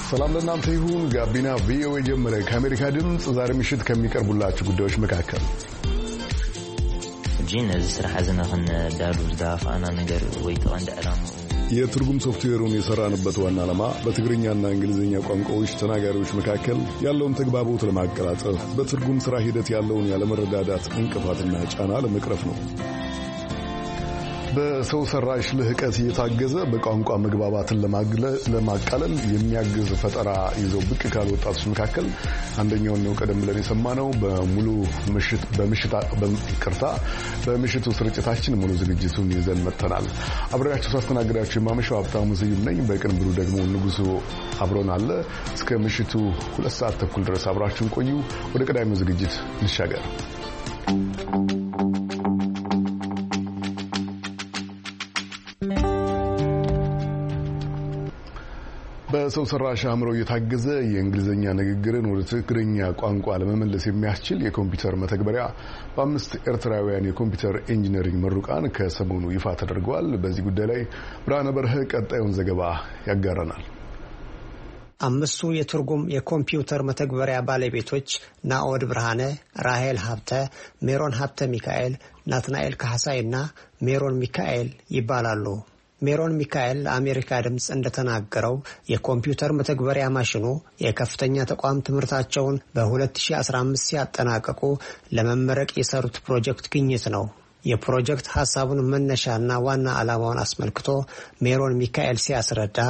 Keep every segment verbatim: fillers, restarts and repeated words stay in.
ሰላም ለእናንተ ይሁን። ጋቢና ቪኦኤ ጀመረ። ከአሜሪካ ድምፅ ዛሬ ምሽት ከሚቀርቡላችሁ ጉዳዮች መካከል ጂነዝ ስራሐዝና ከን ዳሉ ዛፋና ነገር ወይተው አንድ ዓላማ የትርጉም ሶፍትዌሩን የሰራንበት ዋና ዓላማ በትግርኛና እንግሊዝኛ ቋንቋዎች ተናጋሪዎች መካከል ያለውን ተግባቦት ለማቀላጠፍ በትርጉም ስራ ሂደት ያለውን ያለመረዳዳት እንቅፋትና ጫና ለመቅረፍ ነው። በሰው ሰራሽ ልህቀት የታገዘ በቋንቋ መግባባትን ለማቃለል የሚያግዝ ፈጠራ ይዘው ብቅ ካሉ ወጣቶች መካከል አንደኛው ነው ቀደም ብለን የሰማነው። በሙሉ ምሽት በምሽት በቅርታ በምሽቱ ስርጭታችን ሙሉ ዝግጅቱን ይዘን መጥተናል። አብሬያችሁ ሳስተናግዳችሁ የማመሻው ሀብታሙ ስዩም ነኝ። በቅንብሩ ደግሞ ንጉሱ አብሮን አለ። እስከ ምሽቱ ሁለት ሰዓት ተኩል ድረስ አብራችሁን ቆዩ። ወደ ቀዳሚው ዝግጅት እንሻገር። በሰው ሰራሽ አእምሮ የታገዘ የእንግሊዝኛ ንግግርን ወደ ትግርኛ ቋንቋ ለመመለስ የሚያስችል የኮምፒውተር መተግበሪያ በአምስት ኤርትራውያን የኮምፒውተር ኢንጂነሪንግ ምሩቃን ከሰሞኑ ይፋ ተደርጓል። በዚህ ጉዳይ ላይ ብርሃነ በርህ ቀጣዩን ዘገባ ያጋራናል። አምስቱ የትርጉም የኮምፒውተር መተግበሪያ ባለቤቶች ናኦድ ብርሃነ፣ ራሄል ሀብተ፣ ሜሮን ሀብተ ሚካኤል፣ ናትናኤል ካህሳይና ሜሮን ሚካኤል ይባላሉ። ሜሮን ሚካኤል ለአሜሪካ ድምፅ እንደተናገረው የኮምፒውተር መተግበሪያ ማሽኑ የከፍተኛ ተቋም ትምህርታቸውን በ2015 ሲያጠናቀቁ ለመመረቅ የሰሩት ፕሮጀክት ግኝት ነው። የፕሮጀክት ሐሳቡን መነሻና ዋና ዓላማውን አስመልክቶ ሜሮን ሚካኤል ሲያስረዳ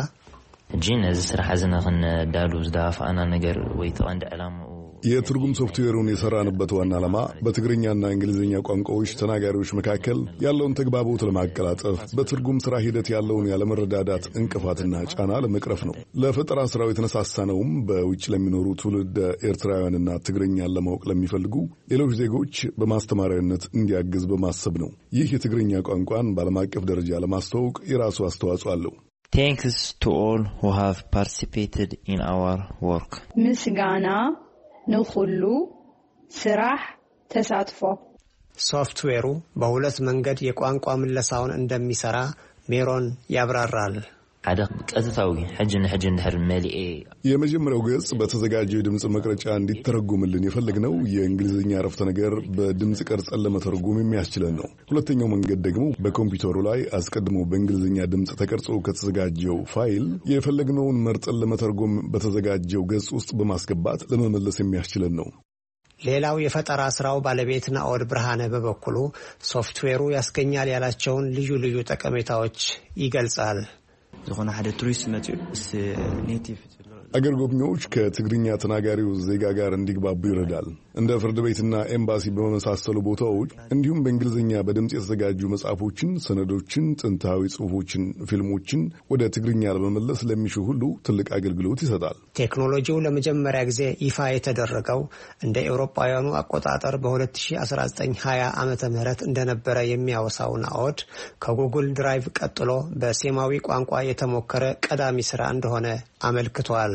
ጂነዝ ስራሐዝና ከን ዳሉ ዛፋና ነገር ወይተው አንድ ዓላማ የትርጉም ሶፍትዌሩን የሰራንበት ዋና ዓላማ በትግርኛና እንግሊዝኛ ቋንቋዎች ተናጋሪዎች መካከል ያለውን ተግባቦት ለማቀላጠፍ በትርጉም ስራ ሂደት ያለውን ያለመረዳዳት እንቅፋትና ጫና ለመቅረፍ ነው። ለፈጠራ ስራው የተነሳሳነውም በውጭ ለሚኖሩ ትውልድ ኤርትራውያንና ትግርኛን ለማወቅ ለሚፈልጉ ሌሎች ዜጎች በማስተማሪያነት እንዲያግዝ በማሰብ ነው። ይህ የትግርኛ ቋንቋን በዓለም አቀፍ ደረጃ ለማስተዋወቅ የራሱ አስተዋጽኦ አለው። Thanks to all who have participated in our work. ምስጋና ንኹሉ ስራሕ ተሳትፎ። ሶፍትዌሩ በሁለት መንገድ የቋንቋ ምለሳውን እንደሚሰራ ሜሮን ያብራራል። ሓደ ቀጥታዊ ሕጅን ሕጅን ድሕር መልኤ የመጀመሪያው ገጽ በተዘጋጀው የድምጽ መቅረጫ እንዲተረጎምልን የፈለግነው የእንግሊዝኛ አረፍተ ነገር በድምጽ ቀርጸን ለመተርጎም የሚያስችለን ነው። ሁለተኛው መንገድ ደግሞ በኮምፒውተሩ ላይ አስቀድሞ በእንግሊዝኛ ድምጽ ተቀርጾ ከተዘጋጀው ፋይል የፈለግነውን መርጠን ለመተርጎም በተዘጋጀው ገጽ ውስጥ በማስገባት ለመመለስ የሚያስችለን ነው። ሌላው የፈጠራ ስራው ባለቤት ናኦድ ብርሃነ በበኩሉ ሶፍትዌሩ ያስገኛል ያላቸውን ልዩ ልዩ ጠቀሜታዎች ይገልጻል። ዝኾነ ሓደ ቱሪስት መጥዩ ኔቲቭ አገር ጎብኚዎች ከትግርኛ ተናጋሪው ዜጋ ጋር እንዲግባቡ ይረዳል። እንደ ፍርድ ቤትና ኤምባሲ በመሳሰሉ ቦታዎች እንዲሁም በእንግሊዝኛ በድምጽ የተዘጋጁ መጽሐፎችን፣ ሰነዶችን፣ ጥንታዊ ጽሑፎችን፣ ፊልሞችን ወደ ትግርኛ ለመመለስ ለሚሹ ሁሉ ትልቅ አገልግሎት ይሰጣል። ቴክኖሎጂው ለመጀመሪያ ጊዜ ይፋ የተደረገው እንደ አውሮፓውያኑ አቆጣጠር በ2019 ሀያ ዓመተ ምህረት እንደነበረ የሚያወሳው ናኦድ ከጉግል ድራይቭ ቀጥሎ በሴማዊ ቋንቋ የተሞከረ ቀዳሚ ስራ እንደሆነ አመልክቷል።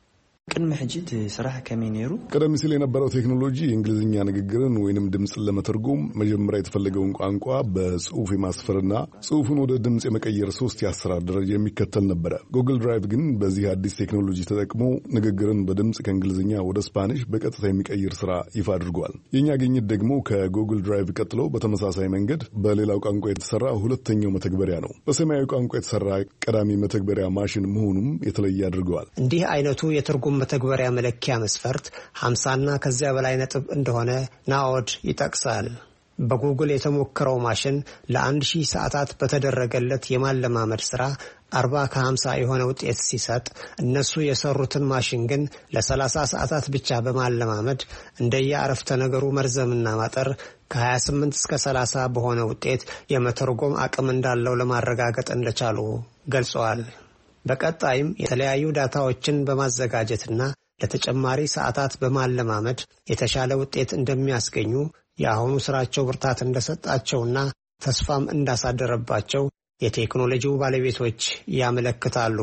ቅድመ ሕጂት ስራሕ ከመኔሩ ቀደም ሲል የነበረው ቴክኖሎጂ የእንግሊዝኛ ንግግርን ወይንም ድምጽን ለመተርጎም መጀመሪያ የተፈለገውን ቋንቋ በጽሑፍ የማስፈርና ጽሑፉን ወደ ድምጽ የመቀየር ሶስት የአሰራር ደረጃ የሚከተል ነበረ። ጉግል ድራይቭ ግን በዚህ አዲስ ቴክኖሎጂ ተጠቅሞ ንግግርን በድምጽ ከእንግሊዝኛ ወደ ስፓኒሽ በቀጥታ የሚቀይር ስራ ይፋ አድርጓል። የኛ ግኝት ደግሞ ከጉግል ድራይቭ ቀጥሎ በተመሳሳይ መንገድ በሌላው ቋንቋ የተሰራ ሁለተኛው መተግበሪያ ነው። በሰማያዊ ቋንቋ የተሰራ ቀዳሚ መተግበሪያ ማሽን መሆኑም የተለየ አድርገዋል። እንዲህ አይነቱ የትርጉም መተግበሪያ መለኪያ መስፈርት ሃምሳ እና ከዚያ በላይ ነጥብ እንደሆነ ናኦድ ይጠቅሳል። በጉግል የተሞከረው ማሽን ለአንድ ሺህ ሰዓታት በተደረገለት የማለማመድ ስራ አርባ ከሃምሳ የሆነ ውጤት ሲሰጥ እነሱ የሰሩትን ማሽን ግን ለሰላሳ ሰዓታት ብቻ በማለማመድ እንደየአረፍተ ነገሩ መርዘምና ማጠር ከ28 እስከ ሰላሳ በሆነ ውጤት የመተርጎም አቅም እንዳለው ለማረጋገጥ እንደቻሉ ገልጸዋል። በቀጣይም የተለያዩ ዳታዎችን በማዘጋጀትና ለተጨማሪ ሰዓታት በማለማመድ የተሻለ ውጤት እንደሚያስገኙ የአሁኑ ስራቸው ብርታት እንደሰጣቸውና ተስፋም እንዳሳደረባቸው የቴክኖሎጂው ባለቤቶች ያመለክታሉ።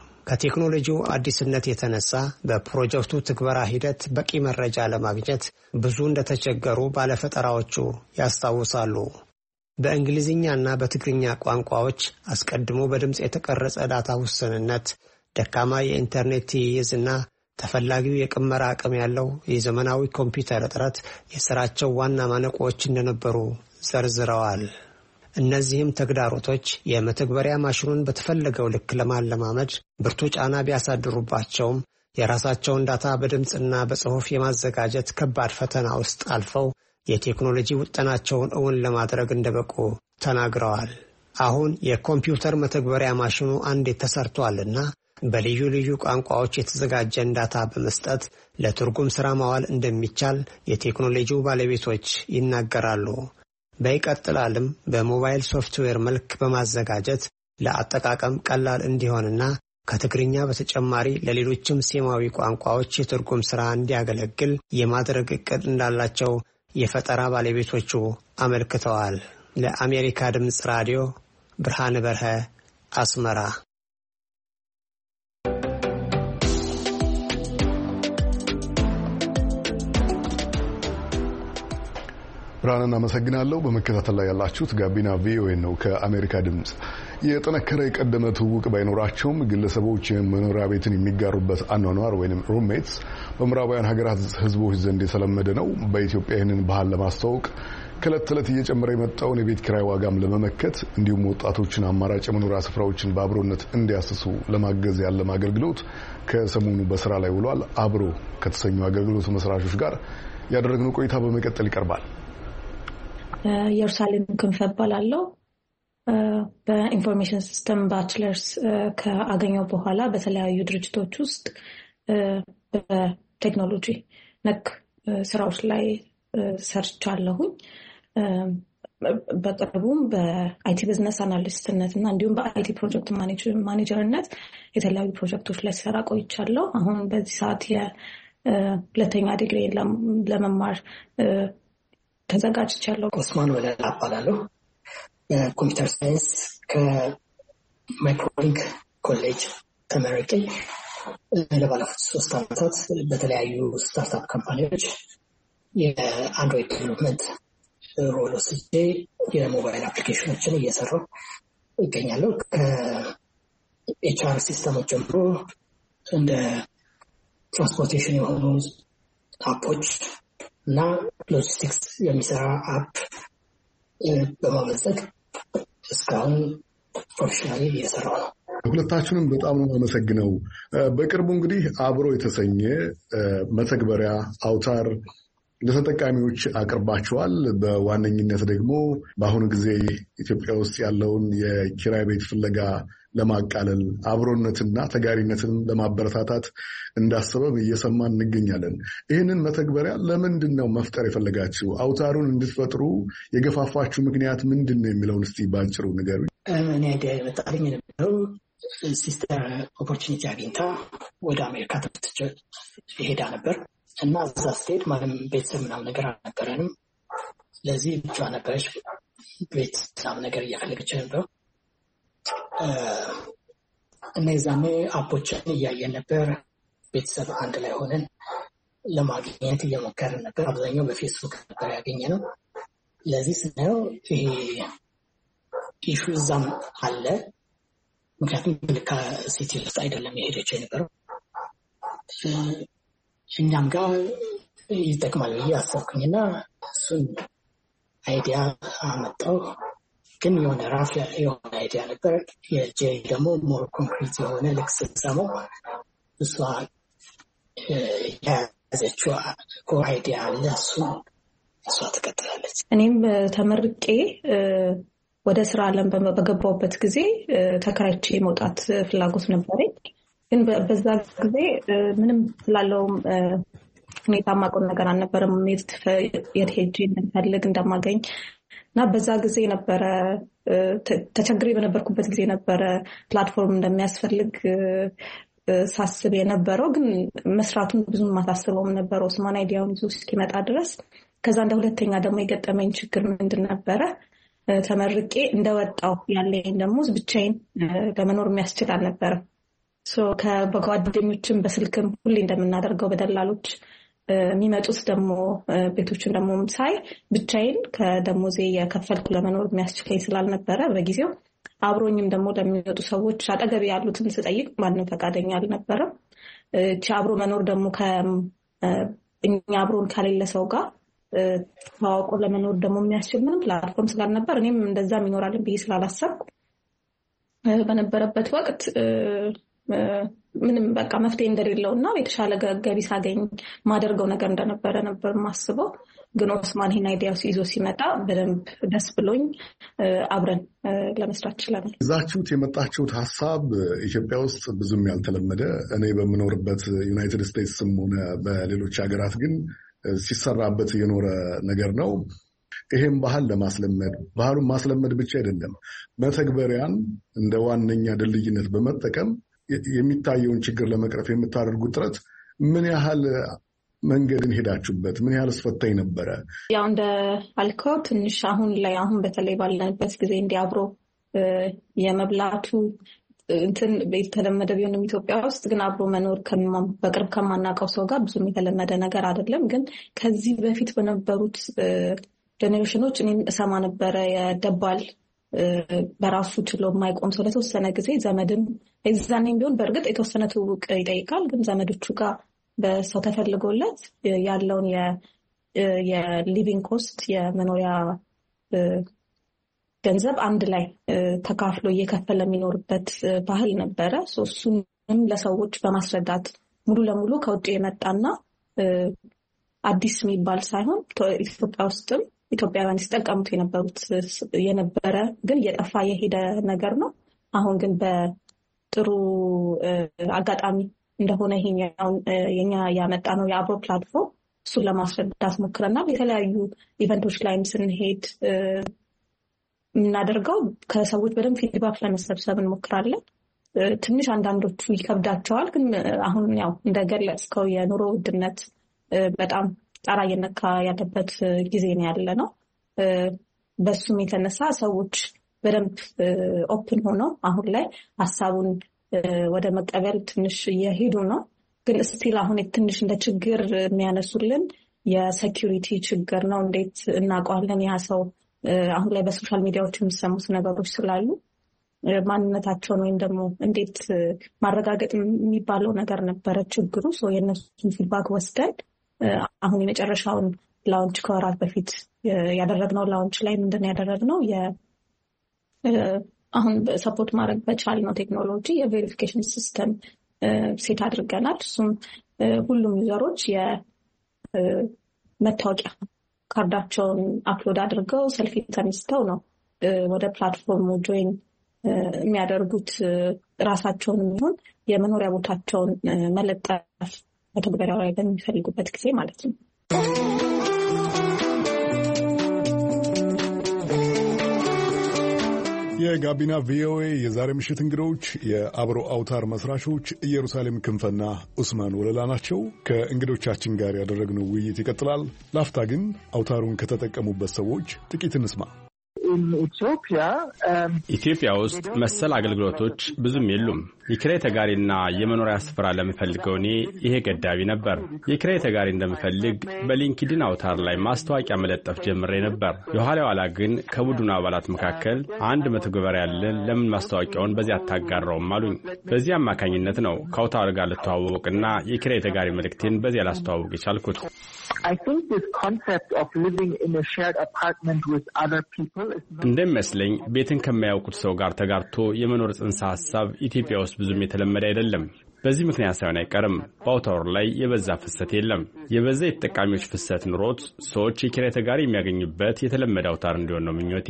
ከቴክኖሎጂው አዲስነት የተነሳ በፕሮጀክቱ ትግበራ ሂደት በቂ መረጃ ለማግኘት ብዙ እንደተቸገሩ ባለፈጠራዎቹ ያስታውሳሉ። በእንግሊዝኛና በትግርኛ ቋንቋዎች አስቀድሞ በድምጽ የተቀረጸ ዳታ ውስንነት፣ ደካማ የኢንተርኔት ትይይዝና ተፈላጊው የቅመራ አቅም ያለው የዘመናዊ ኮምፒውተር እጥረት የሥራቸው ዋና ማነቆዎች እንደነበሩ ዘርዝረዋል። እነዚህም ተግዳሮቶች የመተግበሪያ ማሽኑን በተፈለገው ልክ ለማለማመድ ብርቱ ጫና ቢያሳድሩባቸውም የራሳቸውን ዳታ በድምፅና በጽሑፍ የማዘጋጀት ከባድ ፈተና ውስጥ አልፈው የቴክኖሎጂ ውጥናቸውን እውን ለማድረግ እንደበቁ ተናግረዋል። አሁን የኮምፒውተር መተግበሪያ ማሽኑ አንዴ ተሰርቷልና በልዩ ልዩ ቋንቋዎች የተዘጋጀን ዳታ በመስጠት ለትርጉም ሥራ ማዋል እንደሚቻል የቴክኖሎጂው ባለቤቶች ይናገራሉ። በይቀጥላልም በሞባይል ሶፍትዌር መልክ በማዘጋጀት ለአጠቃቀም ቀላል እንዲሆንና ከትግርኛ በተጨማሪ ለሌሎችም ሴማዊ ቋንቋዎች የትርጉም ሥራ እንዲያገለግል የማድረግ ዕቅድ እንዳላቸው የፈጠራ ባለቤቶቹ አመልክተዋል። ለአሜሪካ ድምፅ ራዲዮ ብርሃነ በርሀ አስመራ። ብርሃንን አመሰግናለሁ። በመከታተል ላይ ያላችሁት ጋቢና ቪኦኤ ነው ከአሜሪካ ድምፅ። የጠነከረ የቀደመ ትውውቅ ባይኖራቸውም ግለሰቦች የመኖሪያ ቤትን የሚጋሩበት አኗኗር ወይም ሩሜትስ በምዕራባውያን ሀገራት ሕዝቦች ዘንድ የተለመደ ነው። በኢትዮጵያ ይህንን ባህል ለማስተዋወቅ ከዕለት ተዕለት እየጨመረ የመጣውን የቤት ኪራይ ዋጋም ለመመከት እንዲሁም ወጣቶችን አማራጭ የመኖሪያ ስፍራዎችን በአብሮነት እንዲያስሱ ለማገዝ ያለም አገልግሎት ከሰሞኑ በስራ ላይ ውሏል። አብሮ ከተሰኙ አገልግሎት መስራቾች ጋር ያደረግነው ቆይታ በመቀጠል ይቀርባል። ኢየሩሳሌም ክንፈ እባላለሁ። በኢንፎርሜሽን ሲስተም ባችለርስ ከአገኘው በኋላ በተለያዩ ድርጅቶች ውስጥ በቴክኖሎጂ ነክ ስራዎች ላይ ሰርቻለሁኝ። በቅርቡም በአይቲ ቢዝነስ አናሊስትነት እና እንዲሁም በአይቲ ፕሮጀክት ማኔጀርነት የተለያዩ ፕሮጀክቶች ላይ ሰራ ቆይቻለሁ። አሁን በዚህ ሰዓት የሁለተኛ ዲግሪ ለመማር ተዘጋጅቻለሁ። ኦስማን ወለላ እባላለሁ። በኮምፒውተር ሳይንስ ከማይክሮሊንክ ኮሌጅ ተመርቄ ለባለፉት ሶስት ዓመታት በተለያዩ ስታርታፕ ካምፓኒዎች የአንድሮይድ ዴቨሎፕመንት ሮል ወስጄ የሞባይል አፕሊኬሽኖችን እየሰራሁ ይገኛለሁ። ከኤችአር ሲስተሞች ጀምሮ እንደ ትራንስፖርቴሽን የሆኑ አፖች እና ሎጂስቲክስ የሚሰራ አፕ በማበልጸግ እስካሁን ፕሮፌሽናሊ እየሰራሁ ነው። ሁለታችሁንም በጣም ነው የማመሰግነው። በቅርቡ እንግዲህ አብሮ የተሰኘ መተግበሪያ አውታር ለተጠቃሚዎች አቅርባቸዋል። በዋነኝነት ደግሞ በአሁኑ ጊዜ ኢትዮጵያ ውስጥ ያለውን የኪራይ ቤት ፍለጋ ለማቃለል አብሮነትና ተጋሪነትን ለማበረታታት እንዳሰበም እየሰማን እንገኛለን። ይህንን መተግበሪያ ለምንድን ነው መፍጠር የፈለጋችሁ? አውታሩን እንድትፈጥሩ የገፋፋችሁ ምክንያት ምንድን ነው የሚለውን እስቲ ባጭሩ ንገሩኝ። እኔ አይዲያ የመጣልኝ የነበረው ሲስተር ኦፖርቹኒቲ አግኝታ ወደ አሜሪካ ትምህርት ሄዳ ነበር እና እዛ ስትሄድ ማንም ቤተሰብ ምናምን ነገር አልነበረንም። ለዚህ ብቻ ነበረች ቤት ምናምን ነገር እያፈለገች ነበር እና የዛኔ አፖችን እያየን ነበር። ቤተሰብ አንድ ላይ ሆነን ለማግኘት እየሞከርን ነበር። አብዛኛው በፌስቡክ ነበር ያገኘነው። ለዚህ ስናየው ይሄ ኢሹ እዛም አለ። ምክንያቱም ልክ ሲቲ ውስጥ አይደለም የሄደችው የነበረው። እኛም ጋር ይጠቅማል ብዬ አሰብኩኝና እሱን አይዲያ አመጣው። ግን የሆነ ራፍ የሆነ አይዲያ ነበር። የጄ ደግሞ ሞር ኮንክሪት የሆነ ልክ ስትሰማው እሷ የያዘችው ኮር አይዲያ አለ። እሱን እሷ ትቀጥላለች። እኔም ተመርቄ ወደ ስራ ዓለም በገባሁበት ጊዜ ተከራይቼ መውጣት ፍላጎት ነበረኝ። ግን በዛ ጊዜ ምንም ስላለውም ሁኔታ ማቆም ነገር አልነበረም። የት ሄጄ እንደምፈልግ እንደማገኝ እና በዛ ጊዜ ነበረ ተቸግሬ በነበርኩበት ጊዜ ነበረ ፕላትፎርም እንደሚያስፈልግ ሳስብ የነበረው። ግን መስራቱን ብዙም ማታስበውም ነበር ኦስማን አይዲያውን ይዞ እስኪመጣ ድረስ። ከዛ እንደ ሁለተኛ ደግሞ የገጠመኝ ችግር ምንድን ነበረ? ተመርቄ እንደወጣው ያለኝ ደግሞ ብቻዬን ለመኖር የሚያስችል አልነበረም። ከጓደኞችም በስልክም ሁሌ እንደምናደርገው በደላሎች የሚመጡት ደግሞ ቤቶችን ደግሞ ሳይ ብቻዬን ከደሞዜ የከፈልኩ ለመኖር የሚያስችለኝ ስላልነበረ በጊዜው አብሮኝም ደግሞ ለሚወጡ ሰዎች አጠገብ ያሉትን ስጠይቅ ማንም ፈቃደኛ አልነበረም። እቺ አብሮ መኖር ደግሞ ከእኛ አብሮን ከሌለ ሰው ጋር ተዋውቆ ለመኖር ደግሞ የሚያስችል ምንም ፕላትፎርም ስላልነበር እኔም እንደዛም ይኖራልን ብዬ ስላላሰብኩ በነበረበት ወቅት ምንም በቃ መፍትሄ እንደሌለውና የተሻለ ገቢ ሳገኝ ማደርገው ነገር እንደነበረ ነበር ማስበው። ግን ኦስማን ይሄን አይዲያ ይዞ ሲመጣ በደንብ ደስ ብሎኝ አብረን ለመስራት ችለናል። እዛችሁት የመጣችሁት ሐሳብ ኢትዮጵያ ውስጥ ብዙም ያልተለመደ እኔ በምኖርበት ዩናይትድ ስቴትስም ሆነ በሌሎች ሀገራት ግን ሲሰራበት የኖረ ነገር ነው። ይሄን ባህል ለማስለመድ ባህሉን ማስለመድ ብቻ አይደለም፣ መተግበሪያን እንደ ዋነኛ ድልድይነት በመጠቀም የሚታየውን ችግር ለመቅረፍ የምታደርጉት ጥረት ምን ያህል መንገድን ሄዳችሁበት? ምን ያህል አስፈታኝ ነበረ? ያው እንደ አልከው ትንሽ አሁን ላይ አሁን በተለይ ባለንበት ጊዜ እንዲያብሮ የመብላቱ እንትን የተለመደ ቢሆንም ኢትዮጵያ ውስጥ ግን አብሮ መኖር በቅርብ ከማናውቀው ሰው ጋር ብዙም የተለመደ ነገር አይደለም። ግን ከዚህ በፊት በነበሩት ጀኔሬሽኖች እኔም እሰማ ነበረ የደባል በራሱ ችሎ የማይቆም ሰው ለተወሰነ ጊዜ ዘመድም የዛኔም ቢሆን በእርግጥ የተወሰነ ትውውቅ ይጠይቃል። ግን ዘመዶቹ ጋር በሰው ተፈልጎለት ያለውን የሊቪንግ ኮስት የመኖሪያ ገንዘብ አንድ ላይ ተካፍሎ እየከፈለ የሚኖርበት ባህል ነበረ። እሱንም ለሰዎች በማስረዳት ሙሉ ለሙሉ ከውጭ የመጣና አዲስ የሚባል ሳይሆን ኢትዮጵያ ውስጥም ኢትዮጵያውያን ሲጠቀሙት የነበሩት የነበረ ግን እየጠፋ የሄደ ነገር ነው። አሁን ግን በጥሩ አጋጣሚ እንደሆነ ይሄኛው የኛ ያመጣ ነው የአብሮ ፕላትፎርም እሱን ለማስረዳት ሞክረናል። የተለያዩ ኢቨንቶች ላይም ስንሄድ የምናደርገው ከሰዎች በደንብ ፊድባክ ለመሰብሰብ እንሞክራለን። ትንሽ አንዳንዶቹ ይከብዳቸዋል። ግን አሁን ያው እንደገለጽከው የኑሮ ውድነት በጣም ጣራ እየነካ ያለበት ጊዜ ነው ያለ ነው። በሱም የተነሳ ሰዎች በደንብ ኦፕን ሆነው አሁን ላይ ሀሳቡን ወደ መቀበል ትንሽ እየሄዱ ነው። ግን ስቲል አሁን ትንሽ እንደ ችግር የሚያነሱልን የሴኪዩሪቲ ችግር ነው። እንዴት እናውቀዋለን ያ ሰው አሁን ላይ በሶሻል ሚዲያዎች የሚሰሙት ነገሮች ስላሉ ማንነታቸውን ወይም ደግሞ እንዴት ማረጋገጥ የሚባለው ነገር ነበረ ችግሩ። ሶ የእነሱን ፊድባክ ወስደን አሁን የመጨረሻውን ላውንች ከወራት በፊት ያደረግነው ላውንች ላይ ምንድን ያደረግነው አሁን ሰፖርት ማድረግ በቻልነው ቴክኖሎጂ የቬሪፊኬሽን ሲስተም ሴት አድርገናል። እሱም ሁሉም ዩዘሮች የመታወቂያ ካርዳቸውን አፕሎድ አድርገው ሰልፊ ተነስተው ነው ወደ ፕላትፎርሙ ጆይን የሚያደርጉት። ራሳቸውን የሚሆን የመኖሪያ ቦታቸውን መለጠፍ በተግባራዊ ላይ በሚፈልጉበት ጊዜ ማለት ነው። የጋቢና ቪኦኤ የዛሬ ምሽት እንግዶች የአብሮ አውታር መስራቾች ኢየሩሳሌም ክንፈና ኡስማን ወለላ ናቸው። ከእንግዶቻችን ጋር ያደረግነው ውይይት ይቀጥላል። ላፍታ ግን አውታሩን ከተጠቀሙበት ሰዎች ጥቂት እንስማ። ኢትዮጵያ ውስጥ መሰል አገልግሎቶች ብዙም የሉም። የኪራይ ተጋሪና የመኖሪያ ስፍራ ለምፈልገው እኔ ይሄ ገዳቢ ነበር። የኪራይ ተጋሪ እንደምፈልግ በሊንክድን አውታር ላይ ማስታወቂያ መለጠፍ ጀምሬ ነበር። የኋላ ኋላ ግን ከቡድኑ አባላት መካከል አንድ መተግበሪያ ያለን ለምን ማስታወቂያውን በዚህ አታጋራውም አሉኝ። በዚህ አማካኝነት ነው ከአውታር ጋር ልተዋወቅና የኪራይ ተጋሪ መልእክቴን በዚህ ላስተዋወቅ የቻልኩት። እንደሚመስለኝ ቤትን ከማያውቁት ሰው ጋር ተጋርቶ የመኖር ጽንሰ ሐሳብ ኢትዮጵያ ውስጥ ብዙም የተለመደ አይደለም። በዚህ ምክንያት ሳይሆን አይቀርም በአውታሩ ላይ የበዛ ፍሰት የለም። የበዛ የተጠቃሚዎች ፍሰት ኑሮት ሰዎች የኪራይ ተጋሪ የሚያገኙበት የተለመደ አውታር እንዲሆን ነው ምኞቴ።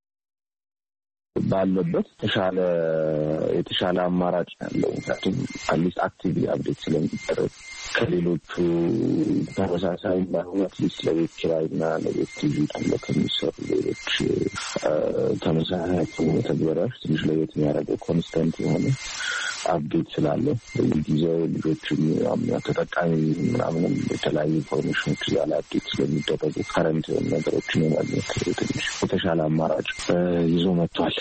ባለበት የተሻለ የተሻለ አማራጭ ያለው ምክንያቱም አዲስ አክቲቭ አፕዴት ስለሚደረግ ከሌሎቹ ተመሳሳይ ባይሆኑ አትሊስት ለቤት ኪራይና ለቤት ቲቪ ተብሎ ከሚሰሩ ሌሎች ተመሳሳይ ተግባራዎች ትንሽ ለቤት የሚያደርገው ኮንስታንት የሆነ አፕዴት ስላለ በየጊዜው ልጆችም ተጠቃሚ ምናምንም የተለያዩ ኢንፎርሜሽኖች ያለ አፕዴት ስለሚደረጉ ከረንት ነገሮችን የማግኘት ትንሽ የተሻለ አማራጭ ይዞ መጥቷል።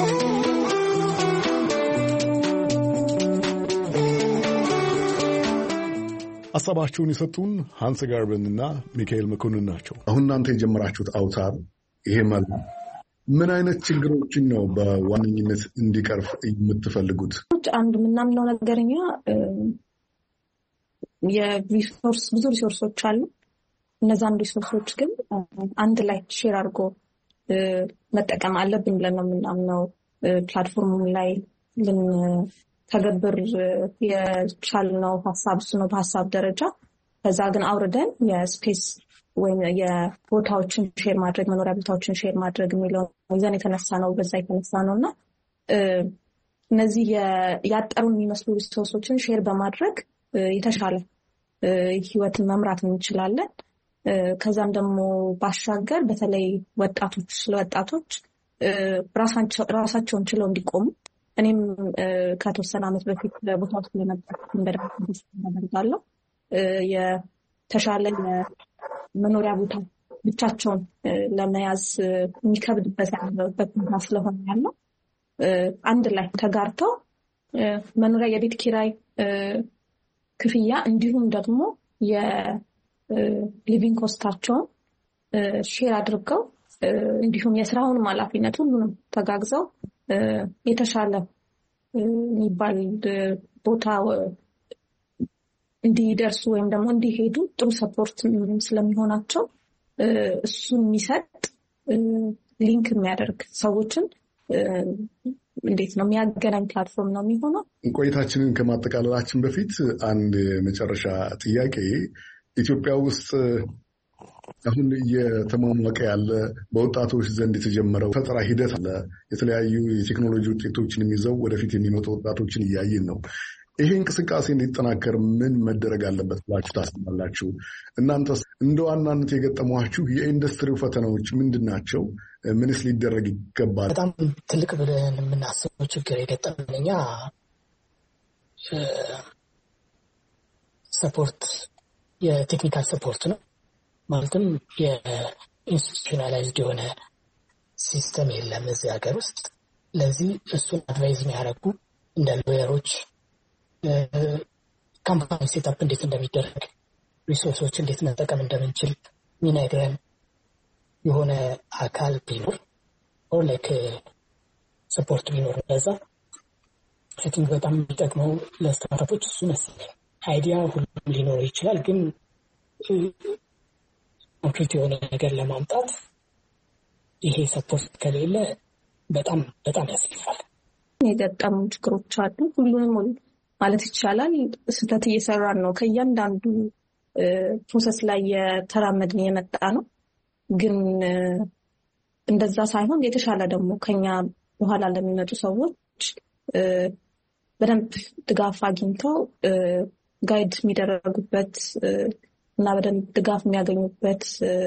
ሀሳባቸውን የሰጡን ሃንስ ጋርበን እና ሚካኤል መኮንን ናቸው። አሁን እናንተ የጀመራችሁት አውታር ይሄ ማለት ምን አይነት ችግሮችን ነው በዋነኝነት እንዲቀርፍ የምትፈልጉት? አንድ ምናምነው ነገርኛ የሪሶርስ ብዙ ሪሶርሶች አሉ። እነዛን ሪሶርሶች ግን አንድ ላይ ሼር አድርጎ መጠቀም አለብን ብለን ነው የምናምነው። ፕላትፎርሙ ላይ ልንተገብር የቻልነው ሀሳብ እሱ ነው በሀሳብ ደረጃ። ከዛ ግን አውርደን የስፔስ ወይም የቦታዎችን ሼር ማድረግ መኖሪያ ቦታዎችን ሼር ማድረግ የሚለው ይዘን የተነሳ ነው በዛ የተነሳ ነው እና እነዚህ ያጠሩን የሚመስሉ ሪሶርሶችን ሼር በማድረግ የተሻለ ህይወትን መምራት እንችላለን። ከዛም ደግሞ ባሻገር በተለይ ወጣቶች ስለወጣቶች ራሳቸውን ችለው እንዲቆሙ እኔም ከተወሰነ ዓመት በፊት በቦታው ስለነበርኩ እንደደረሰ እናደርጋለሁ። የተሻለ መኖሪያ ቦታ ብቻቸውን ለመያዝ የሚከብድበት ያለበት ቦታ ስለሆነ ያለው አንድ ላይ ተጋርተው መኖሪያ የቤት ኪራይ ክፍያ እንዲሁም ደግሞ የሊቪንግ ኮስታቸውን ሼር አድርገው እንዲሁም የስራውን ኃላፊነት ሁሉንም ተጋግዘው የተሻለ የሚባል ቦታ እንዲደርሱ ወይም ደግሞ እንዲሄዱ ጥሩ ሰፖርት ስለሚሆናቸው እሱን የሚሰጥ ሊንክ የሚያደርግ ሰዎችን እንዴት ነው የሚያገናኝ ፕላትፎርም ነው የሚሆነው። ቆይታችንን ከማጠቃለላችን በፊት አንድ መጨረሻ ጥያቄ፣ ኢትዮጵያ ውስጥ አሁን እየተሟሟቀ ያለ በወጣቶች ዘንድ የተጀመረው ፈጠራ ሂደት አለ። የተለያዩ የቴክኖሎጂ ውጤቶችን ይዘው ወደፊት የሚመጡ ወጣቶችን እያየን ነው። ይሄ እንቅስቃሴ እንዲጠናከር ምን መደረግ አለበት ብላችሁ ታስባላችሁ? እናንተስ እንደ ዋናነት የገጠሟችሁ የኢንዱስትሪው ፈተናዎች ምንድን ናቸው? ምንስ ሊደረግ ይገባል? በጣም ትልቅ ብለን የምናስበው ችግር የገጠመን እኛ ሰፖርት የቴክኒካል ሰፖርት ነው። ማለትም የኢንስቲቱሽናላይዝድ የሆነ ሲስተም የለም እዚህ ሀገር ውስጥ። ለዚህ እሱን አድቫይዝ የሚያደርጉ እንደ ሎየሮች ካምፓኒ ሴታፕ እንዴት እንደሚደረግ ሪሶርሶች እንዴት መጠቀም እንደምንችል ሚነግረን የሆነ አካል ቢኖር ኦር ላይክ ሰፖርት ቢኖር ለዛ አይ ቲንክ በጣም የሚጠቅመው ለስታርታፖች እሱ መሰለኝ። አይዲያ ሁሉም ሊኖረው ይችላል፣ ግን ኮንክሪት የሆነ ነገር ለማምጣት ይሄ ሰፖርት ከሌለ በጣም በጣም ያስፈልጋል። የገጠሙ ችግሮች አሉ። ሁሉንም ማለት ይቻላል ስህተት እየሰራን ነው። ከእያንዳንዱ ፕሮሰስ ላይ የተራመድን የመጣ ነው። ግን እንደዛ ሳይሆን የተሻለ ደግሞ ከኛ በኋላ ለሚመጡ ሰዎች በደንብ ድጋፍ አግኝተው ጋይድ የሚደረጉበት እና በደንብ ድጋፍ የሚያገኙበት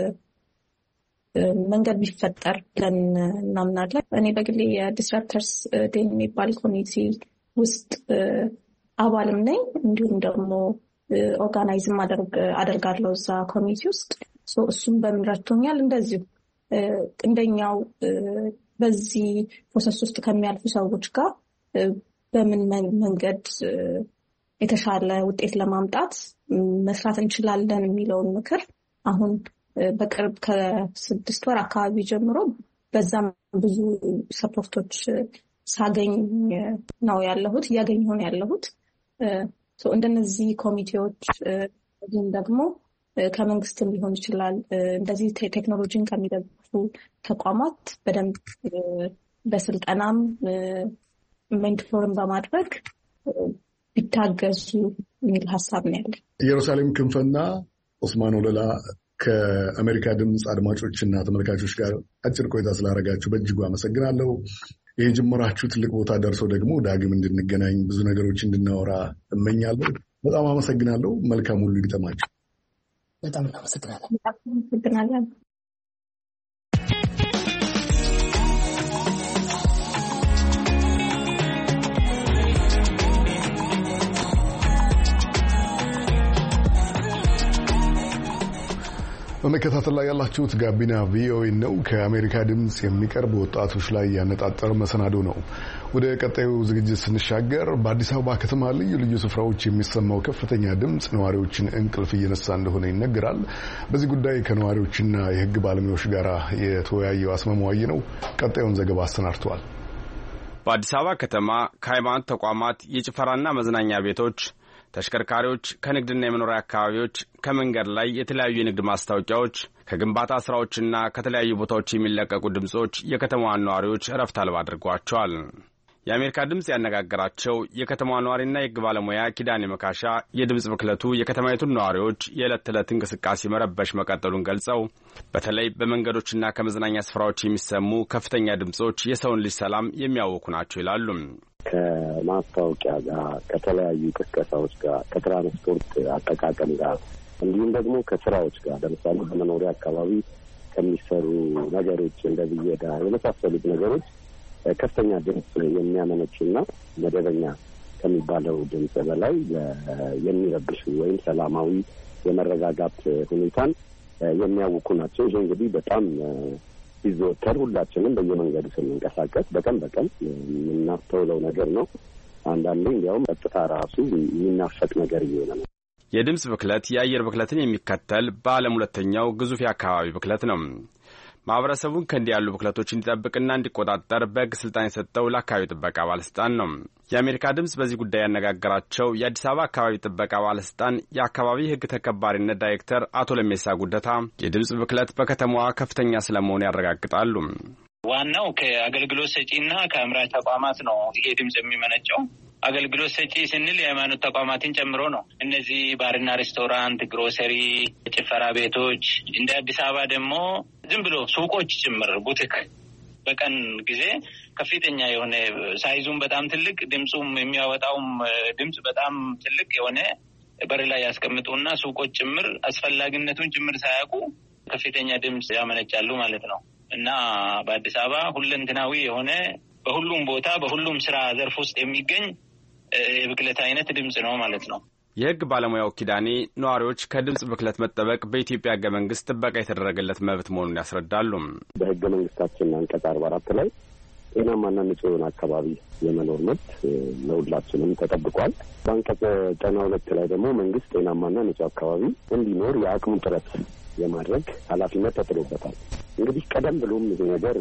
መንገድ ቢፈጠር ብለን እናምናለን። እኔ በግሌ የዲስራፕተርስ ዴይ የሚባል ኮሚኒቲ ውስጥ አባልም ነኝ። እንዲሁም ደግሞ ኦርጋናይዝም አደርጋለሁ እዛ ኮሚኒቲ ውስጥ። እሱም በምን ረድቶኛል። እንደዚሁ እንደኛው በዚህ ፕሮሰስ ውስጥ ከሚያልፉ ሰዎች ጋር በምን መንገድ የተሻለ ውጤት ለማምጣት መስራት እንችላለን የሚለውን ምክር አሁን በቅርብ ከስድስት ወር አካባቢ ጀምሮ በዛም ብዙ ሰፖርቶች ሳገኝ ነው ያለሁት እያገኘሁ ነው ያለሁት። እንደነዚህ ኮሚቴዎች ደግሞ ከመንግስትም ሊሆን ይችላል እንደዚህ ቴክኖሎጂን ከሚደግፉ ተቋማት በደንብ በስልጠናም ሜንቶርም በማድረግ ቢታገዙ የሚል ሀሳብ ነው ያለ። ኢየሩሳሌም ክንፈና ኦስማን ወለላ ከአሜሪካ ድምፅ አድማጮችና ተመልካቾች ጋር አጭር ቆይታ ስላደረጋችሁ በእጅጉ አመሰግናለሁ። ይህ ጅምራችሁ ትልቅ ቦታ ደርሶ ደግሞ ዳግም እንድንገናኝ ብዙ ነገሮች እንድናወራ እመኛለሁ። በጣም አመሰግናለሁ። መልካም ሁሉ ይግጠማችሁ። በጣም እናመሰግናለን። በመከታተል ላይ ያላችሁት ጋቢና ቪኦኤ ነው። ከአሜሪካ ድምፅ የሚቀርብ ወጣቶች ላይ ያነጣጠረ መሰናዶ ነው። ወደ ቀጣዩ ዝግጅት ስንሻገር በአዲስ አበባ ከተማ ልዩ ልዩ ስፍራዎች የሚሰማው ከፍተኛ ድምጽ ነዋሪዎችን እንቅልፍ እየነሳ እንደሆነ ይነገራል። በዚህ ጉዳይ ከነዋሪዎችና የሕግ ባለሙያዎች ጋር የተወያየው አስማማዋይ ነው። ቀጣዩን ዘገባ አሰናድቷል። በአዲስ አበባ ከተማ ከሃይማኖት ተቋማት፣ የጭፈራና መዝናኛ ቤቶች፣ ተሽከርካሪዎች፣ ከንግድና የመኖሪያ አካባቢዎች፣ ከመንገድ ላይ የተለያዩ የንግድ ማስታወቂያዎች፣ ከግንባታ ስራዎችና ከተለያዩ ቦታዎች የሚለቀቁ ድምጾች የከተማዋን ነዋሪዎች እረፍት አልባ አድርጓቸዋል። የአሜሪካ ድምጽ ያነጋገራቸው የከተማዋ ነዋሪና የሕግ ባለሙያ ኪዳኔ መካሻ የድምጽ ብክለቱ የከተማይቱን ነዋሪዎች የዕለት ተዕለት እንቅስቃሴ መረበሽ መቀጠሉን ገልጸው በተለይ በመንገዶችና ከመዝናኛ ስፍራዎች የሚሰሙ ከፍተኛ ድምጾች የሰውን ልጅ ሰላም የሚያውኩ ናቸው ይላሉ። ከማስታወቂያ ጋር፣ ከተለያዩ ቅስቀሳዎች ጋር፣ ከትራንስፖርት አጠቃቀም ጋር እንዲሁም ደግሞ ከስራዎች ጋር ለምሳሌ በመኖሪያ አካባቢ ከሚሰሩ ነገሮች እንደ ብየዳ የመሳሰሉት ነገሮች ከፍተኛ ድምጽ የሚያመነጩና መደበኛ ከሚባለው ድምጽ በላይ የሚረብሹ ወይም ሰላማዊ የመረጋጋት ሁኔታን የሚያውኩ ናቸው። ይሄ እንግዲህ በጣም ሲዘወተር ሁላችንም በየመንገዱ ስንንቀሳቀስ በቀን በቀን የምናስተውለው ነገር ነው። አንዳንዴ እንዲያውም ጸጥታ ራሱ የሚናፈቅ ነገር እየሆነ ነው። የድምጽ ብክለት የአየር ብክለትን የሚከተል በዓለም ሁለተኛው ግዙፍ የአካባቢ ብክለት ነው። ማህበረሰቡን ከእንዲህ ያሉ ብክለቶች እንዲጠብቅና እንዲቆጣጠር በሕግ ስልጣን የሰጠው ለአካባቢ ጥበቃ ባለስልጣን ነው። የአሜሪካ ድምጽ በዚህ ጉዳይ ያነጋገራቸው የአዲስ አበባ አካባቢ ጥበቃ ባለስልጣን የአካባቢ ሕግ ተከባሪነት ዳይሬክተር አቶ ለሜሳ ጉደታ የድምጽ ብክለት በከተማዋ ከፍተኛ ስለመሆኑ ያረጋግጣሉ። ዋናው ከአገልግሎት ሰጪና ከአምራች ተቋማት ነው ይሄ ድምጽ የሚመነጨው። አገልግሎት ሰጪ ስንል የሃይማኖት ተቋማትን ጨምሮ ነው። እነዚህ ባርና ሬስቶራንት፣ ግሮሰሪ፣ ጭፈራ ቤቶች፣ እንደ አዲስ አበባ ደግሞ ዝም ብሎ ሱቆች ጭምር ቡቲክ በቀን ጊዜ ከፍተኛ የሆነ ሳይዙም በጣም ትልቅ ድምጹም የሚያወጣውም ድምጽ በጣም ትልቅ የሆነ በር ላይ ያስቀምጡና ሱቆች ጭምር አስፈላጊነቱን ጭምር ሳያውቁ ከፍተኛ ድምጽ ያመነጫሉ ማለት ነው እና በአዲስ አበባ ሁለንተናዊ የሆነ በሁሉም ቦታ በሁሉም ስራ ዘርፍ ውስጥ የሚገኝ የብክለት አይነት ድምጽ ነው ማለት ነው። የሕግ ባለሙያው ኪዳኔ ነዋሪዎች ከድምጽ ብክለት መጠበቅ በኢትዮጵያ ሕገ መንግስት ጥበቃ የተደረገለት መብት መሆኑን ያስረዳሉ። በሕገ መንግስታችን አንቀጽ አርባ አራት ላይ ጤናማና ንጹህ የሆነ አካባቢ የመኖር መብት ለሁላችንም ተጠብቋል። በአንቀጽ ዘጠና ሁለት ላይ ደግሞ መንግስት ጤናማና ንጹህ አካባቢ እንዲኖር የአቅሙ ጥረት የማድረግ ኃላፊነት ተጥሎበታል። እንግዲህ ቀደም ብሎም ይህ ነገር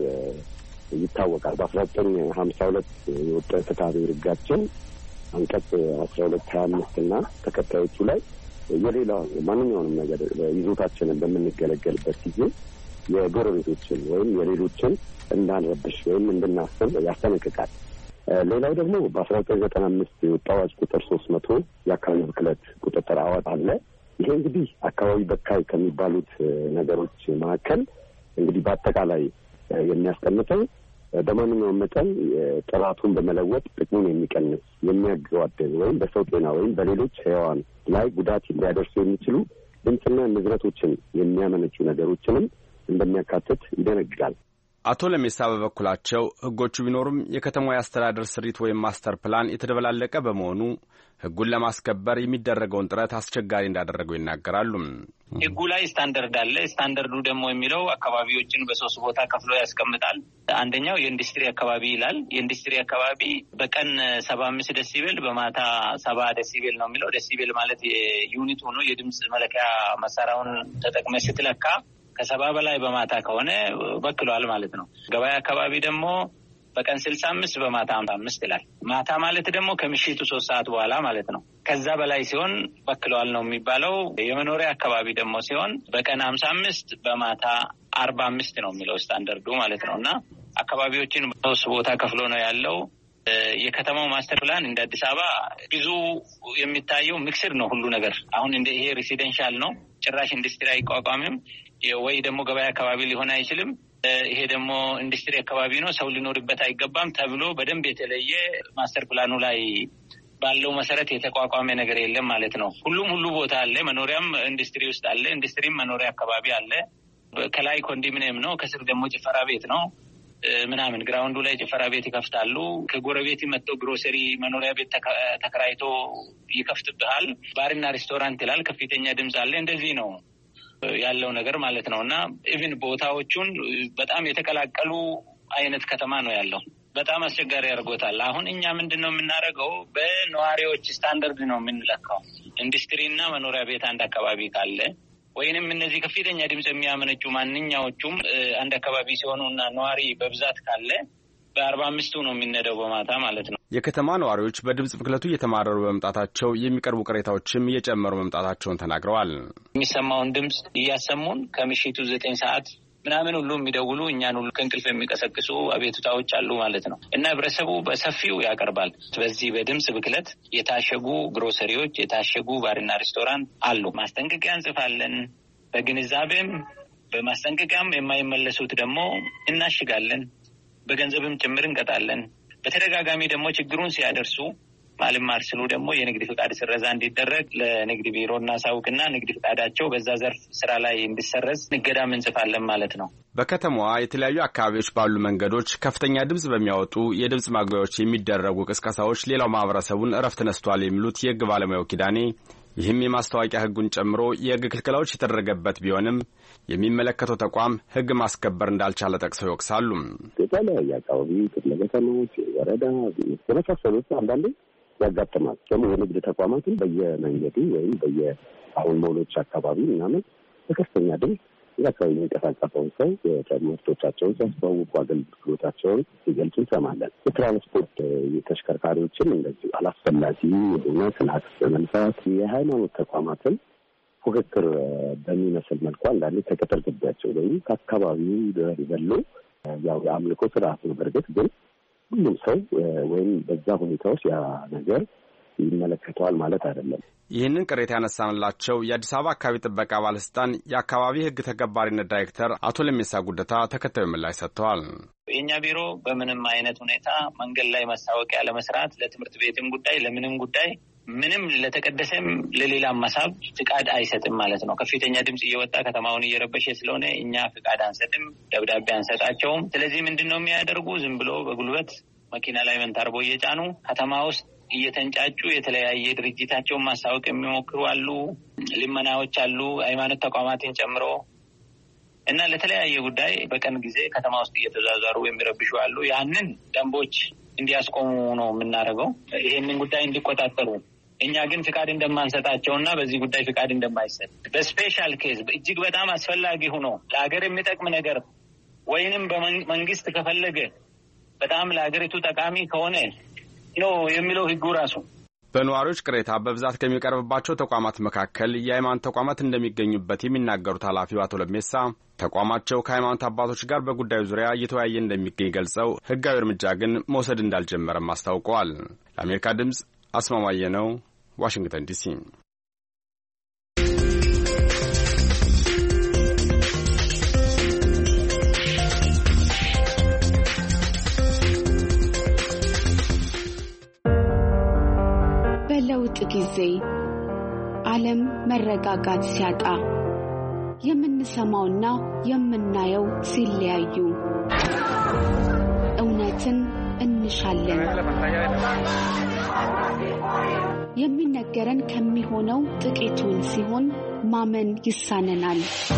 ይታወቃል። በአስራ ዘጠኝ ሀምሳ ሁለት የወጣው የፍትሐ ብሔር ሕጋችን አንቀጽ አስራ ሁለት ሀያ አምስት እና ተከታዮቹ ላይ የሌላ ማንኛውንም ነገር ይዞታችንን በምንገለገልበት ጊዜ የጎረቤቶችን ወይም የሌሎችን እንዳንረብሽ ወይም እንድናስብ ያስጠነቅቃል። ሌላው ደግሞ በአስራ ዘጠኝ ዘጠና አምስት የወጣው አዋጅ ቁጥር ሶስት መቶ የአካባቢ ብክለት ቁጥጥር አዋጅ አለ። ይሄ እንግዲህ አካባቢ በካይ ከሚባሉት ነገሮች መካከል እንግዲህ በአጠቃላይ የሚያስቀምጠው በማንኛውም መጠን ጥራቱን በመለወጥ ጥቅሙን የሚቀንስ የሚያገዋደል ወይም በሰው ጤና ወይም በሌሎች ሕያዋን ላይ ጉዳት ሊያደርሱ የሚችሉ ድምፅና ንዝረቶችን የሚያመነጩ ነገሮችንም እንደሚያካትት ይደነግጋል። አቶ ለሜሳ በበኩላቸው ሕጎቹ ቢኖሩም የከተማው የአስተዳደር ስሪት ወይም ማስተር ፕላን የተደበላለቀ በመሆኑ ሕጉን ለማስከበር የሚደረገውን ጥረት አስቸጋሪ እንዳደረገው ይናገራሉ። ሕጉ ላይ ስታንደርድ አለ። ስታንደርዱ ደግሞ የሚለው አካባቢዎችን በሶስት ቦታ ከፍሎ ያስቀምጣል። አንደኛው የኢንዱስትሪ አካባቢ ይላል። የኢንዱስትሪ አካባቢ በቀን ሰባ አምስት ደሲቤል በማታ ሰባ ደሲቤል ነው የሚለው። ደሲቤል ማለት የዩኒት ሆኖ የድምፅ መለኪያ መሳሪያውን ተጠቅመ ስትለካ ከሰባ በላይ በማታ ከሆነ በክሏል ማለት ነው። ገበያ አካባቢ ደግሞ በቀን ስልሳ አምስት በማታ ሀምሳ አምስት ይላል። ማታ ማለት ደግሞ ከምሽቱ ሶስት ሰዓት በኋላ ማለት ነው። ከዛ በላይ ሲሆን በክሏል ነው የሚባለው። የመኖሪያ አካባቢ ደግሞ ሲሆን በቀን ሀምሳ አምስት በማታ አርባ አምስት ነው የሚለው ስታንደርዱ ማለት ነው እና አካባቢዎችን በሶስት ቦታ ከፍሎ ነው ያለው። የከተማው ማስተር ፕላን እንደ አዲስ አበባ ብዙ የሚታየው ሚክስድ ነው ሁሉ ነገር። አሁን እንደ ይሄ ሬሲደንሻል ነው፣ ጭራሽ ኢንዱስትሪ አይቋቋምም ወይ ደግሞ ገበያ አካባቢ ሊሆን አይችልም። ይሄ ደግሞ ኢንዱስትሪ አካባቢ ነው፣ ሰው ሊኖርበት አይገባም ተብሎ በደንብ የተለየ ማስተር ፕላኑ ላይ ባለው መሰረት የተቋቋመ ነገር የለም ማለት ነው። ሁሉም ሁሉ ቦታ አለ። መኖሪያም ኢንዱስትሪ ውስጥ አለ፣ ኢንዱስትሪም መኖሪያ አካባቢ አለ። ከላይ ኮንዶሚኒየም ነው፣ ከስር ደግሞ ጭፈራ ቤት ነው ምናምን። ግራውንዱ ላይ ጭፈራ ቤት ይከፍታሉ። ከጎረቤት መጥተው ግሮሰሪ መኖሪያ ቤት ተከራይቶ ይከፍትብሃል። ባርና ሬስቶራንት ይላል። ከፍተኛ ድምፅ አለ። እንደዚህ ነው ያለው ነገር ማለት ነው እና ኢቭን ቦታዎቹን በጣም የተቀላቀሉ አይነት ከተማ ነው ያለው። በጣም አስቸጋሪ ያርጎታል። አሁን እኛ ምንድነው የምናደርገው በነዋሪዎች ስታንዳርድ ነው የምንለካው። ኢንዱስትሪና መኖሪያ ቤት አንድ አካባቢ ካለ ወይንም እነዚህ ከፍተኛ ድምጽ የሚያመነጩ ማንኛዎቹም አንድ አካባቢ ሲሆኑና ነዋሪ በብዛት ካለ በአርባ አምስቱ ነው የሚነደው በማታ ማለት ነው። የከተማ ነዋሪዎች በድምጽ ብክለቱ እየተማረሩ በመምጣታቸው የሚቀርቡ ቅሬታዎችም እየጨመሩ መምጣታቸውን ተናግረዋል። የሚሰማውን ድምጽ እያሰሙን ከምሽቱ ዘጠኝ ሰዓት ምናምን ሁሉ የሚደውሉ እኛን ሁሉ ከእንቅልፍ የሚቀሰቅሱ አቤቱታዎች አሉ ማለት ነው እና ህብረተሰቡ በሰፊው ያቀርባል። በዚህ በድምጽ ብክለት የታሸጉ ግሮሰሪዎች፣ የታሸጉ ባርና ሬስቶራንት አሉ። ማስጠንቀቂያ እንጽፋለን። በግንዛቤም በማስጠንቀቂያም የማይመለሱት ደግሞ እናሽጋለን። በገንዘብም ጭምር እንቀጣለን። በተደጋጋሚ ደግሞ ችግሩን ሲያደርሱ ማልማር ስሉ ደግሞ የንግድ ፍቃድ ስረዛ እንዲደረግ ለንግድ ቢሮ እናሳውቅና ንግድ ፍቃዳቸው በዛ ዘርፍ ስራ ላይ እንዲሰረዝ ንገዳም እንጽፋለን ማለት ነው። በከተማዋ የተለያዩ አካባቢዎች ባሉ መንገዶች ከፍተኛ ድምጽ በሚያወጡ የድምጽ ማጉያዎች የሚደረጉ ቅስቀሳዎች ሌላው ማህበረሰቡን እረፍት ነስቷል የሚሉት የህግ ባለሙያው ኪዳኔ ይህም የማስታወቂያ ህጉን ጨምሮ የህግ ክልከላዎች የተደረገበት ቢሆንም የሚመለከተው ተቋም ህግ ማስከበር እንዳልቻለ ጠቅሰው ይወቅሳሉ። የተለያዩ አካባቢ ክፍለ ከተሞች፣ ወረዳ የመሳሰሉት አንዳንዴ ያጋጥማል። ደግሞ የንግድ ተቋማትን በየመንገዱ ወይም በየአሁን ሞሎች አካባቢ ምናምን በከፍተኛ ድምፅ የአካባቢ የሚንቀሳቀሰውን ሰው የትራንስፖርታቸውን ሲያስተዋውቁ አገልግሎታቸውን ሲገልጹ እንሰማለን። የትራንስፖርት ተሽከርካሪዎችን እንደዚሁ አላስፈላጊ የሆነ ክላክስ በመንፋት የሃይማኖት ተቋማትን ፉክክር በሚመስል መልኩ አንዳንዴ ከቅጥር ግቢያቸው ወይም ከአካባቢው ዘሎ ያው የአምልኮ ስርዓት ነው። በእርግጥ ግን ሁሉም ሰው ወይም በዛ ሁኔታ ውስጥ ያ ነገር ይመለከተዋል ማለት አይደለም። ይህንን ቅሬታ ያነሳንላቸው የአዲስ አበባ አካባቢ ጥበቃ ባለስልጣን የአካባቢ ህግ ተገባሪነት ዳይሬክተር አቶ ለሜሳ ጉደታ ተከታዩ ምላሽ ሰጥተዋል። የኛ ቢሮ በምንም አይነት ሁኔታ መንገድ ላይ ማስታወቂያ ለመስራት ለትምህርት ቤትም ጉዳይ ለምንም ጉዳይ ምንም ለተቀደሰም ለሌላም መሳብ ፍቃድ አይሰጥም ማለት ነው። ከፍተኛ ድምጽ እየወጣ ከተማውን እየረበሸ ስለሆነ እኛ ፍቃድ አንሰጥም፣ ደብዳቤ አንሰጣቸውም። ስለዚህ ምንድነው የሚያደርጉ ዝም ብሎ በጉልበት መኪና ላይ መንታርቦ እየጫኑ ከተማ ውስጥ እየተንጫጩ የተለያየ ድርጅታቸውን ማስታወቅ የሚሞክሩ አሉ። ልመናዎች አሉ፣ ሃይማኖት ተቋማትን ጨምሮ እና ለተለያየ ጉዳይ በቀን ጊዜ ከተማ ውስጥ እየተዛዛሩ የሚረብሹ አሉ። ያንን ደንቦች እንዲያስቆሙ ነው የምናደርገው፣ ይሄንን ጉዳይ እንዲቆጣጠሩ። እኛ ግን ፍቃድ እንደማንሰጣቸውና በዚህ ጉዳይ ፍቃድ እንደማይሰጥ በስፔሻል ኬዝ እጅግ በጣም አስፈላጊ ሆኖ ለሀገር የሚጠቅም ነገር ወይንም በመንግስት ከፈለገ በጣም ለሀገሪቱ ጠቃሚ ከሆነ ነው የሚለው ህጉ ራሱ። በነዋሪዎች ቅሬታ በብዛት ከሚቀርብባቸው ተቋማት መካከል የሃይማኖት ተቋማት እንደሚገኙበት የሚናገሩት ኃላፊው አቶ ለሜሳ ተቋማቸው ከሃይማኖት አባቶች ጋር በጉዳዩ ዙሪያ እየተወያየ እንደሚገኝ ገልጸው ህጋዊ እርምጃ ግን መውሰድ እንዳልጀመረም አስታውቀዋል። ለአሜሪካ ድምጽ አስማማየ ነው፣ ዋሽንግተን ዲሲ። በለውጥ ጊዜ ዓለም መረጋጋት ሲያጣ የምንሰማውና የምናየው ሲለያዩ እውነትን እንሻለን። የሚነገረን ከሚሆነው ጥቂቱን ሲሆን ማመን ይሳነናል።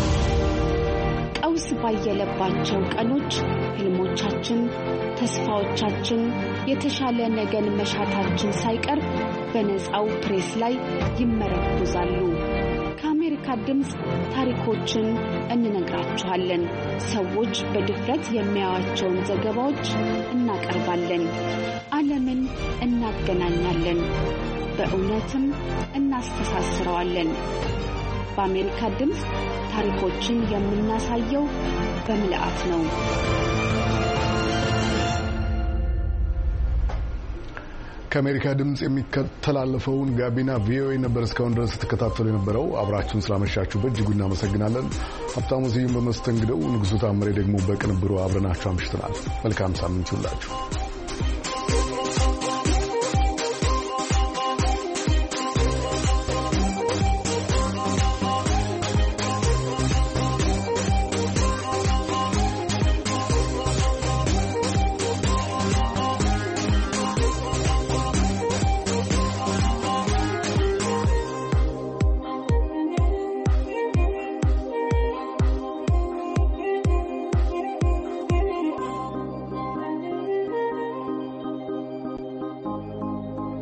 ቀውስ ባየለባቸው ቀኖች ህልሞቻችን፣ ተስፋዎቻችን፣ የተሻለ ነገን መሻታችን ሳይቀር በነፃው ፕሬስ ላይ ይመረኮዛሉ። ከአሜሪካ ድምፅ ታሪኮችን እንነግራችኋለን። ሰዎች በድፍረት የሚያዩዋቸውን ዘገባዎች እናቀርባለን። ዓለምን እናገናኛለን፣ በእውነትም እናስተሳስረዋለን። በአሜሪካ ድምፅ ታሪኮችን የምናሳየው በምልአት ነው። ከአሜሪካ ድምጽ የሚተላለፈውን ጋቢና ቪኦኤ ነበር እስካሁን ድረስ ተከታተሉ የነበረው። አብራችሁን ስላመሻችሁ በእጅጉ እናመሰግናለን። ሀብታሙ ስዩም በመስተንግደው፣ ንጉሱ ታምሬ ደግሞ በቅንብሩ አብረናችሁ አምሽተናል። መልካም ሳምንት ይሁንላችሁ።